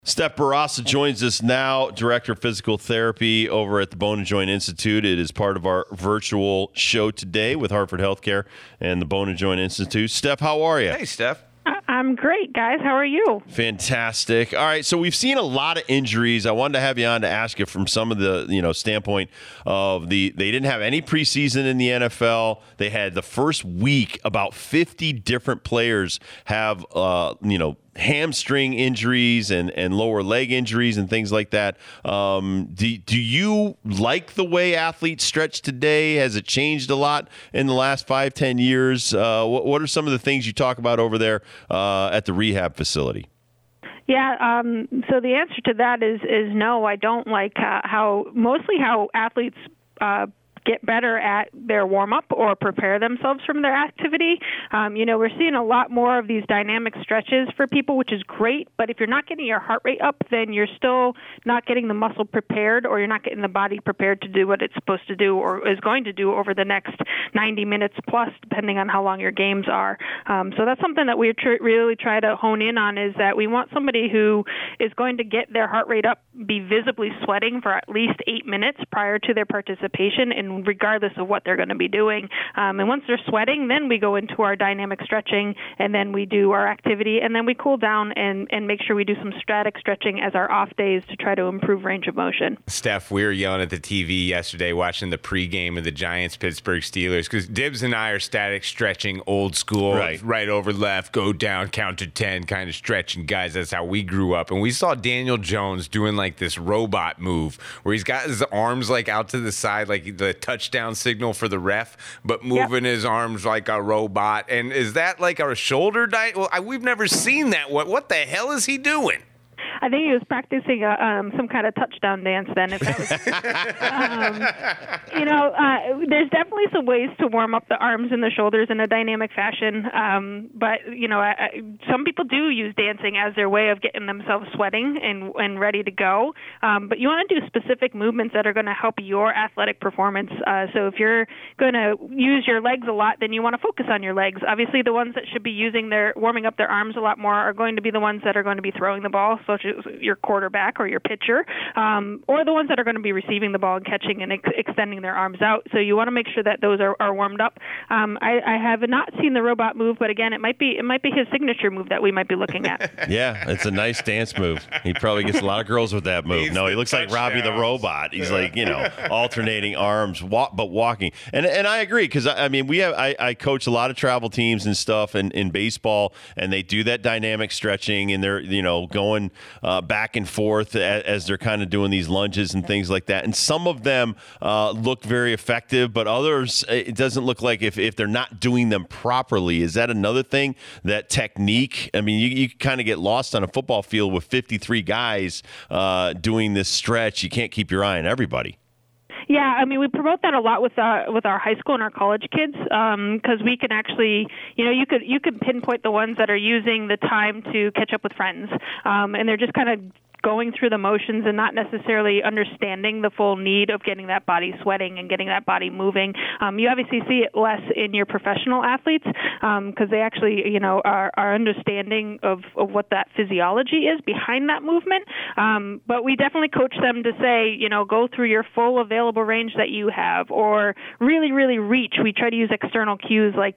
Steph Barassa joins us now, Director of Physical Therapy over at the Bone and Joint Institute. It is part of our virtual show today with Hartford Healthcare and the Bone and Joint Institute. Steph, how are you? Hey, Steph. I'm great, guys. How are you? Fantastic. All right, so we've seen a lot of injuries. I wanted to have you on to ask you from some of the, standpoint of they didn't have any preseason in the NFL. They had the first week about 50 different players have, hamstring injuries and lower leg injuries and things like that. Do you like the way athletes stretch today? Has it changed a lot in the last 5-10 years? What are some of the things you talk about over there at the rehab facility? Yeah, so the answer to that is no. I don't like how athletes get better at their warm-up or prepare themselves from their activity. We're seeing a lot more of these dynamic stretches for people, which is great, but if you're not getting your heart rate up, then you're still not getting the muscle prepared, or you're not getting the body prepared to do what it's supposed to do or is going to do over the next 90 minutes plus, depending on how long your games are. So that's something that we really try to hone in on, is that we want somebody who is going to get their heart rate up, be visibly sweating for at least 8 minutes prior to their participation, and regardless of what they're going to be doing. And once they're sweating, then we go into our dynamic stretching, and then we do our activity, and then we cool down and make sure we do some static stretching as our off days to try to improve range of motion. Steph, we were yelling at the TV yesterday watching the pregame of the Giants-Pittsburgh Steelers, because Dibs and I are static stretching, old school, right over left, go down, count to 10 kind of stretching guys. That's how we grew up. And we saw Daniel Jones doing like this robot move where he's got his arms like out to the side, like the touchdown signal for the ref, but moving his arms like a robot. And is that like a shoulder diet? Well, we've never seen that. What the hell is he doing? I think he was practicing some kind of touchdown dance then. If that was, there's definitely some ways to warm up the arms and the shoulders in a dynamic fashion. But some people do use dancing as their way of getting themselves sweating and ready to go. But you want to do specific movements that are going to help your athletic performance. So if you're going to use your legs a lot, then you want to focus on your legs. Obviously, the ones that should be warming up their arms a lot more are going to be the ones that are going to be throwing the ball, such as your quarterback or your pitcher, or the ones that are going to be receiving the ball and catching and extending their arms out. So you want to make sure that those are warmed up. I have not seen the robot move, but again, it might be his signature move that we might be looking at. Yeah, it's a nice dance move. He probably gets a lot of girls with that move. He looks like Robbie the Robot. He's alternating arms, but walking. And I agree, because I coach a lot of travel teams and stuff in baseball, and they do that dynamic stretching, and they're going back and forth as they're kind of doing these lunges and things like that. And some of them look very effective, but others, it doesn't look like if they're not doing them properly. Is that another thing, that technique? I mean, you kind of get lost on a football field with 53 guys doing this stretch. You can't keep your eye on everybody. Yeah, we promote that a lot with our high school and our college kids, because we can actually, you could pinpoint the ones that are using the time to catch up with friends, and they're just kind of going through the motions and not necessarily understanding the full need of getting that body sweating and getting that body moving. You obviously see it less in your professional athletes, because they actually, are understanding of what that physiology is behind that movement. But we definitely coach them to say, go through your full available range that you have, or really, really reach. We try to use external cues like,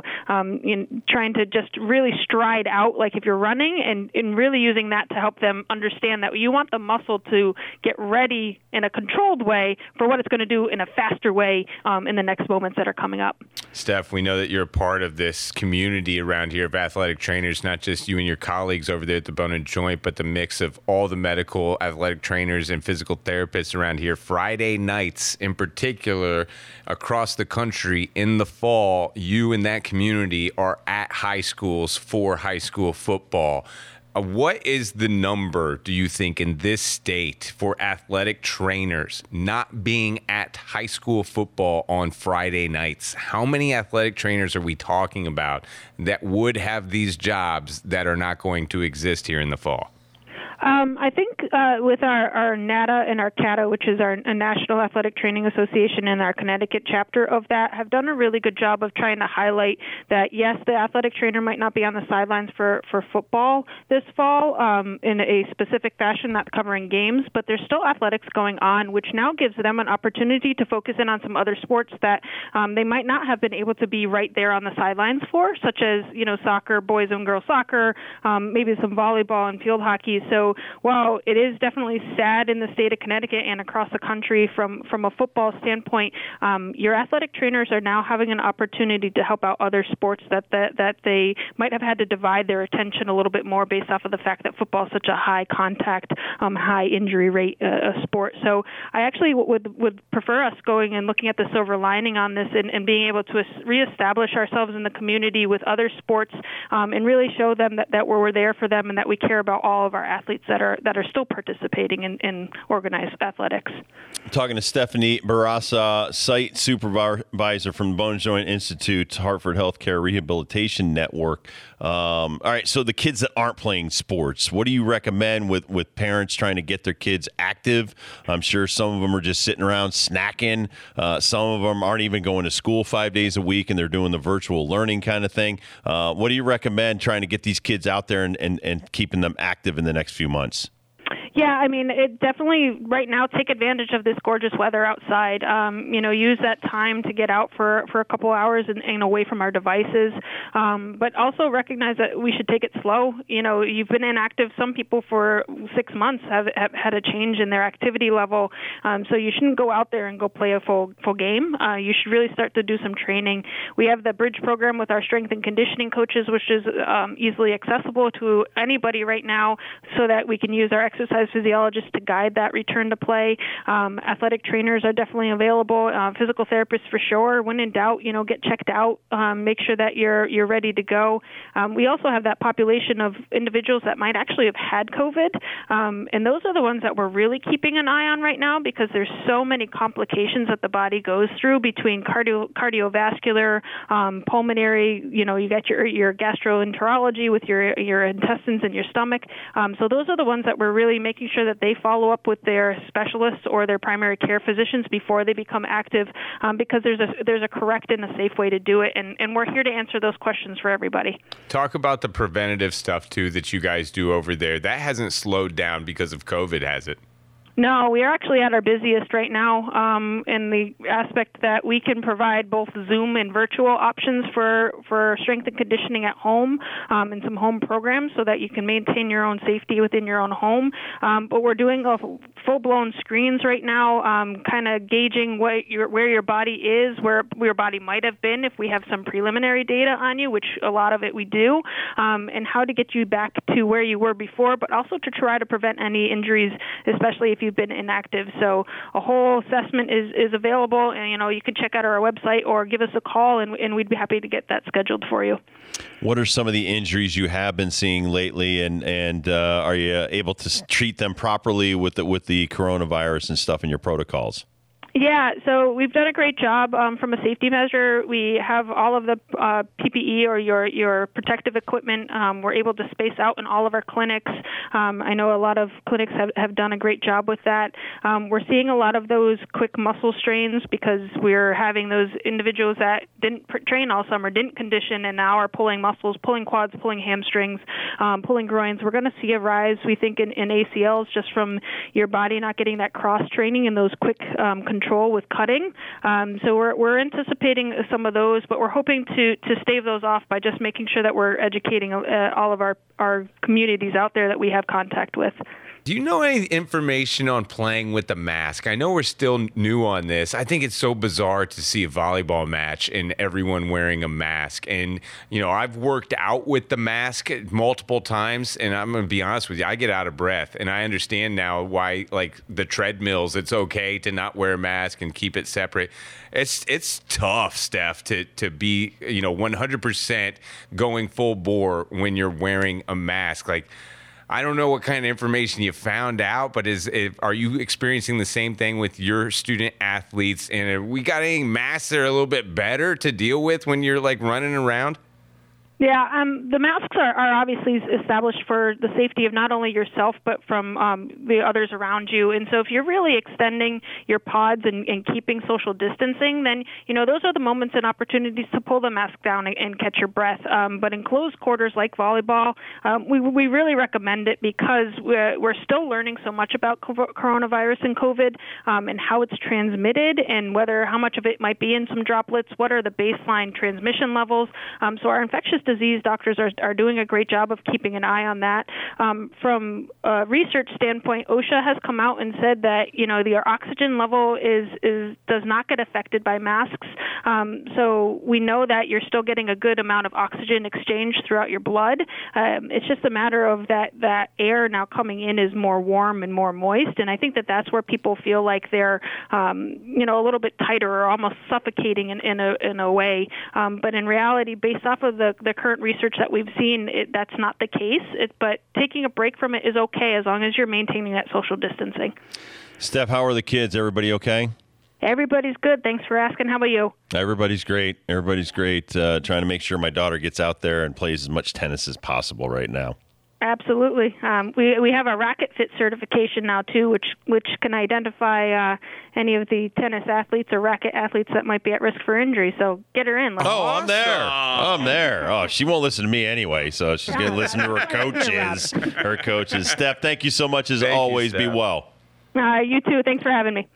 trying to just really stride out, like if you're running, and really using that to help them understand that you want the muscle to get ready in a controlled way for what it's going to do in a faster way in the next moments that are coming up. Steph, we know that you're a part of this community around here of athletic trainers, not just you and your colleagues over there at the Bone and Joint, but the mix of all the medical athletic trainers and physical therapists around here. Friday nights in particular across the country in the fall, you and that community are at high schools for high school football. What is the number, do you think, in this state for athletic trainers not being at high school football on Friday nights? How many athletic trainers are we talking about that would have these jobs that are not going to exist here in the fall? I think with our NATA and our CATA, which is our National Athletic Training Association, and our Connecticut chapter of that, have done a really good job of trying to highlight that, yes, the athletic trainer might not be on the sidelines for football this fall in a specific fashion, not covering games, but there's still athletics going on, which now gives them an opportunity to focus in on some other sports that they might not have been able to be right there on the sidelines for, such as, soccer, boys and girls soccer, maybe some volleyball and field hockey. So while it is definitely sad in the state of Connecticut and across the country from a football standpoint, your athletic trainers are now having an opportunity to help out other sports that they might have had to divide their attention a little bit more based off of the fact that football is such a high contact, high injury rate sport. So I actually would prefer us going and looking at the silver lining on this and being able to reestablish ourselves in the community with other sports and really show them that we're there for them and that we care about all of our athletes that are still participating in organized athletics. I'm talking to Stephanie Barraza, site supervisor from the Bone and Joint Institute, Hartford Healthcare Rehabilitation Network. All right, so the kids that aren't playing sports, what do you recommend with parents trying to get their kids active? I'm sure some of them are just sitting around snacking. Some of them aren't even going to school 5 days a week, and they're doing the virtual learning kind of thing. What do you recommend trying to get these kids out there and keeping them active in the next few months? Yeah, I mean, it definitely right now take advantage of this gorgeous weather outside. Use that time to get out for a couple hours and away from our devices. But also recognize that we should take it slow. You've been inactive. Some people for 6 months have had a change in their activity level. So you shouldn't go out there and go play a full game. You should really start to do some training. We have the Bridge program with our strength and conditioning coaches, which is easily accessible to anybody right now, so that we can use our exercise physiologists to guide that return to play. Athletic trainers are definitely available. Physical therapists for sure. When in doubt, get checked out. Make sure that you're ready to go. We also have that population of individuals that might actually have had COVID, and those are the ones that we're really keeping an eye on right now because there's so many complications that the body goes through between cardiovascular, pulmonary. You got your gastroenterology with your intestines and your stomach. So those are the ones that we're really making sure that they follow up with their specialists or their primary care physicians before they become active, because there's a correct and a safe way to do it, and we're here to answer those questions for everybody. Talk about the preventative stuff too that you guys do over there. That hasn't slowed down because of COVID, has it? No, we are actually at our busiest right now in the aspect that we can provide both Zoom and virtual options for strength and conditioning at home and some home programs so that you can maintain your own safety within your own home. But we're doing full-blown screens right now, kind of gauging where your body is, where your body might have been if we have some preliminary data on you, which a lot of it we do, and how to get you back to where you were before, but also to try to prevent any injuries, especially if you've been inactive. So a whole assessment is available, and you can check out our website or give us a call, and we'd be happy to get that scheduled for you. What are some of the injuries you have been seeing lately, and are you able to treat them properly with the coronavirus and stuff in your protocols? Yeah, so we've done a great job from a safety measure. We have all of the PPE or your protective equipment. We're able to space out in all of our clinics. I know a lot of clinics have done a great job with that. We're seeing a lot of those quick muscle strains because we're having those individuals that didn't train all summer, didn't condition, and now are pulling muscles, pulling quads, pulling hamstrings, pulling groins. We're going to see a rise, we think, in ACLs just from your body not getting that cross-training and those quick control with cutting. So we're anticipating some of those, but we're hoping to stave those off by just making sure that we're educating all of our communities out there that we have contact with. Do you know any information on playing with the mask? I know we're still new on this. I think it's so bizarre to see a volleyball match and everyone wearing a mask. And, I've worked out with the mask multiple times, and I'm going to be honest with you, I get out of breath. And I understand now why, like, the treadmills, it's okay to not wear a mask and keep it separate. It's tough, Steph, to be, 100% going full bore when you're wearing a mask. Like, I don't know what kind of information you found out, but are you experiencing the same thing with your student athletes? And have we got any masks that are a little bit better to deal with when you're like running around? Yeah, the masks are obviously established for the safety of not only yourself but from the others around you. And so if you're really extending your pods and keeping social distancing, then, those are the moments and opportunities to pull the mask down and catch your breath. But in closed quarters like volleyball, we really recommend it because we're still learning so much about coronavirus and COVID and how it's transmitted and how much of it might be in some droplets, what are the baseline transmission levels. So our infectious disease doctors are doing a great job of keeping an eye on that. From a research standpoint, OSHA has come out and said that the oxygen level does not get affected by masks. So we know that you're still getting a good amount of oxygen exchange throughout your blood. It's just a matter of that air now coming in is more warm and more moist, and I think that's where people feel like they're a little bit tighter or almost suffocating in a way. But in reality, based off of the current research that we've seen, that's not the case. But taking a break from it is okay as long as you're maintaining that social distancing. Steph, how are the kids? Everybody okay? Everybody's good. Thanks for asking. How about you? Everybody's great. Everybody's great. Trying to make sure my daughter gets out there and plays as much tennis as possible right now. Absolutely. We have a Racket Fit certification now, too, which can identify any of the tennis athletes or racket athletes that might be at risk for injury. So get her in. I'm there. Oh, she won't listen to me anyway, so she's going to listen to her coaches. Steph, thank you so much as always. Be well. You too. Thanks for having me.